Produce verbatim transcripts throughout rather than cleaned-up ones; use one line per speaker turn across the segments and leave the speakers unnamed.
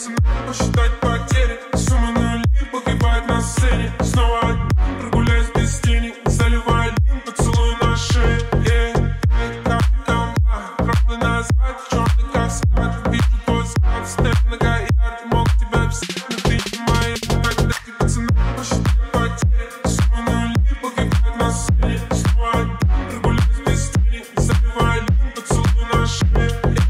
пацанам посчитать потери. Сумма нули погибает на сцене. Снова один, прогуляюсь без тени. Заливаю один поцелуй на шее. Капли назад, черный каскад. Вижу твой взгляд, степ нога и ярд. Мог тебя взять, но ты не моя. Тогда ты пацанам посчитать потери. Сумма нули погибает на сцене. Снова один, прогуляюсь без тени. Заливаю один поцелуй на шее.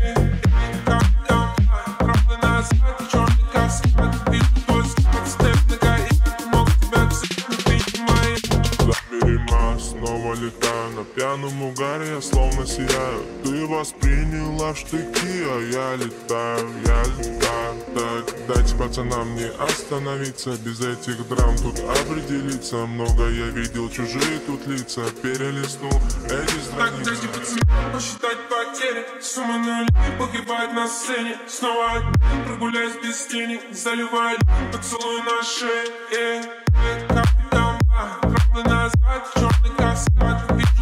Капли назад, черный каскад. Вижу твой взгляд, степ нога и ярд. Мог тебя взять, но ты не моя.
Замерема, снова летаю на пьяном угаре, я словно сияю. Ты восприняла в штыки, а я летаю, я летаю. Так, дайте пацанам не остановиться, без этих драм тут определиться. Много я видел, чужие тут лица, перелистнул эти страницы.
Так, дайте пацанам посчитать потери. Сумма нули погибает на сцене. Снова один, прогуляюсь без тени. Заливаю один поцелуй на шее. Капли назад, черный каскад.